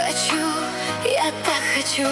хочу, я так хочу.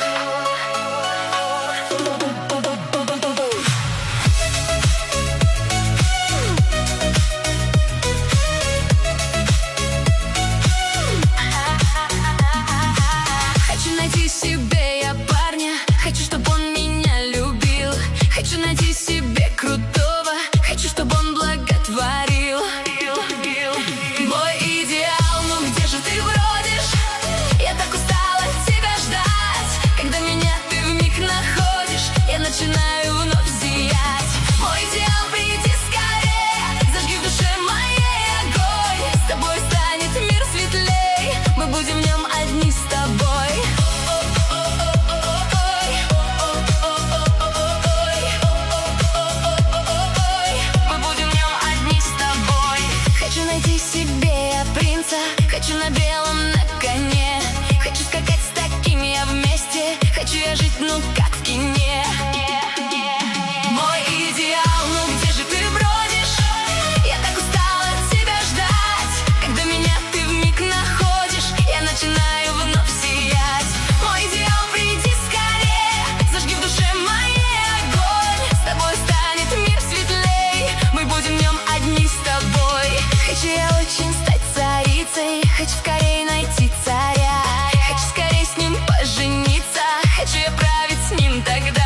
Хочу найти себе я парня, хочу, чтобы он меня любил. Хочу найти себе крутого, хочу, чтобы он благотворил. Мой идеал, ну где же ты бродишь? Я так устала тебя ждать. Когда меня ты вмиг находишь, я начинаю вновь сиять. Мой идеал, приди скорее, зажги в душе моей огонь. С тобой станет мир светлей, мы будем в нем одни с тобой. Хочу на белом на коне, хочу скакать с такими я вместе. Хочу я жить, ну как в кине. Мой идеал, ну где же ты бродишь? Я так устала тебя ждать. Когда меня ты вмиг находишь, я начинаю вновь сиять. Мой идеал, приди скорее, зажги в душе моей огонь. С тобой станет мир светлей, мы будем в нем одни с тобой. Хочу я очень стать царицей, хочу скорее найти царя, хочу скорее с ним пожениться, хочу я править с ним тогда.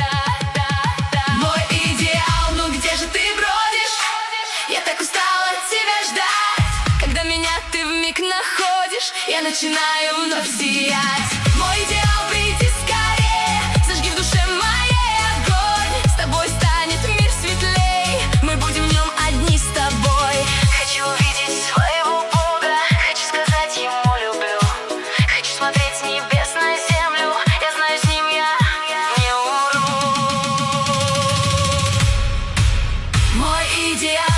Мой идеал, ну где же ты бродишь? Я так устала тебя ждать. Когда меня ты вмиг находишь, я начинаю вновь сиять. Мой идеал, приди скорее, зажги в душе моей огонь. С тобой станет мир светлей, мы будем в нем одни с тобой. Хочу увидеть своего Бога, хочу сказать ему люблю. Хочу смотреть с небес на землю, я знаю, с ним я не умру. Мой идеал.